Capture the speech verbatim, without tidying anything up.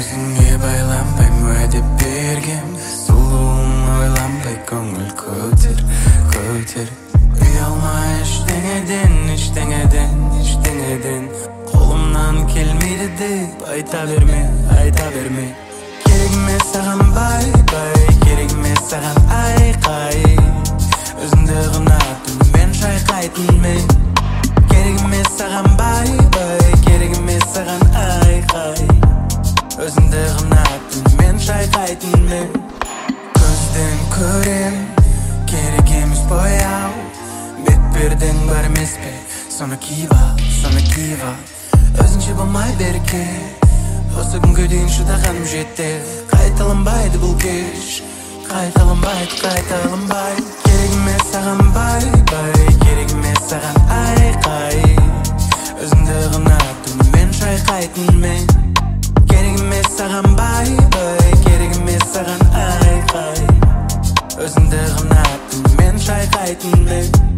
Өзіңе байланбайм уәде бергем, сұлуым ойланбай көңіл көтер, көтер. Ұялмай ештеңеден, ештеңеден, ештеңеден. Қолымнан келмейді деп айта берме, айта берме. Керек емес саған бай, бай, керек емес саған айқай. Өзіңді ғана түнімен шайқайтын мен. Керек емес саған бай, бай, керек емес саған айқай. Өзіңді ғана түнімен шайқайтын мен. Көзден көрем, керек емес бояу. Бет-пердең бар емес пе, соны киіп ал, соны киіп ал. Өзіңше болмай берке, осы күнге дейін шыдағаным жетті. Қайталанбайды бұл кеш, қайталанбайды, қайталанбайды. Керек емес саған бай, бай, керек емес саған айқай. Өзіңді ғана түнімен шайқайтын мен. Керек емес саған бай, бай, керек емес саған айқай. Өзіңді ғана түнімен шайқайтын мен.